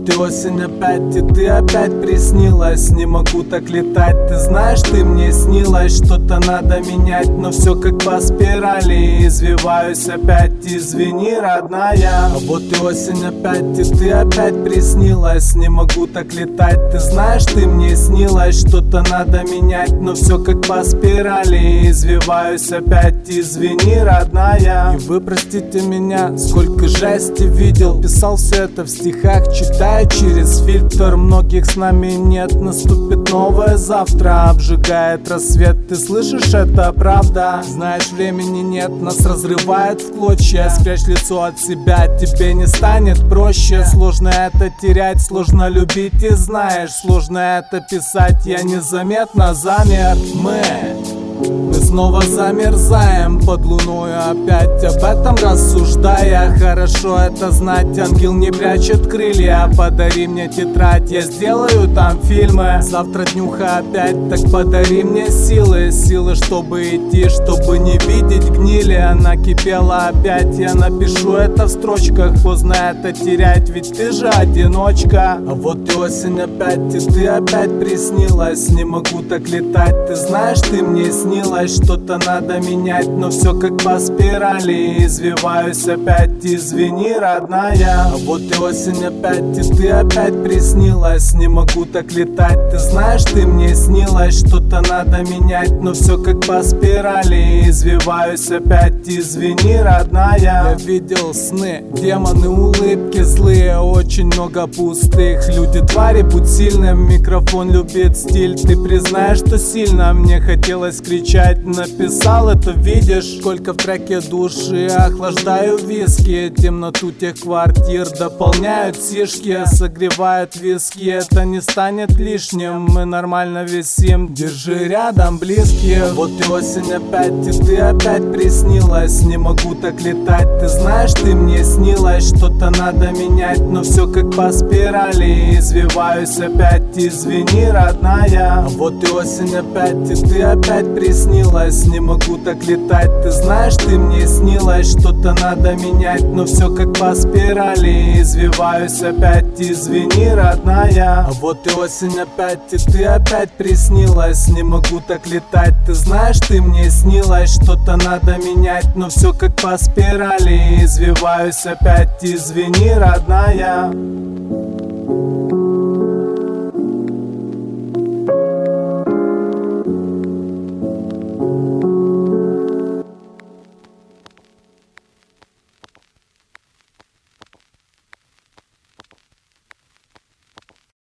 вот и осень опять, и ты опять приснилась. Не могу так летать, ты знаешь, ты мне снилась. Что-то надо менять, но все как по спирали. Извиваюсь опять, извини, родная. Вот и осень опять, и ты опять приснилась. Не могу так летать, ты знаешь, ты мне снилась. Что-то надо менять, но все как по спирали. Извиваюсь опять, извини, родная. И вы простите меня, сколько жести видел. Писал все это в стихах, читая через фильтр. Многих с нами нет, наступит новое завтра. Обжигает рассвет, ты слышишь, это правда. Знаешь, времени нет, нас разрывает в клочья. Спрячь лицо от себя, тебе не станет проще. Сложно это терять, сложно любить, и знаешь, сложно это писать, я незаметно замер. Мы снова замерзаем под луною опять, об этом рассуждая. Хорошо это знать, ангел не прячет крылья. Подари мне тетрадь, я сделаю там фильмы. Завтра днюха опять, так подари мне силы. Силы, чтобы идти, чтобы не видеть гнили. Она кипела опять, я напишу это в строчках. Поздно это терять, ведь ты же одиночка. А вот и осень опять, и ты опять приснилась. Не могу так летать, ты знаешь, ты мне снилась. Что-то надо менять, но все как по спирали. Извиваюсь опять, извини, родная. А вот и осень опять, и ты опять приснилась. Не могу так летать, ты знаешь, ты мне снилась. Что-то надо менять, но все как по спирали. Извиваюсь опять, извини, родная. Я видел сны, демоны, улыбки злые. Очень много пустых, люди твари, будь сильным. Микрофон любит стиль, ты признаешь, что сильно. Мне хотелось кричать, написал это, видишь? Сколько в треке души, охлаждаю виски. Темноту тех квартир дополняют сишки. Согревают виски, это не станет лишним. Мы нормально висим, держи рядом близкие. Вот и осень опять, и ты опять приснилась. Не могу так летать, ты знаешь, ты мне снилась. Что-то надо менять, но все как по спирали. Извиваюсь опять, извини, родная. Вот и осень опять, и ты опять приснилась. Не могу так летать, ты знаешь, ты мне снилась. Что-то надо менять, но все как по спирали. Извиваюсь опять, извини, родная. А вот и осень опять, и ты опять приснилась. Не могу так летать, ты знаешь, ты мне снилась. Что-то надо менять, но все как по спирали. Извиваюсь опять, извини, родная.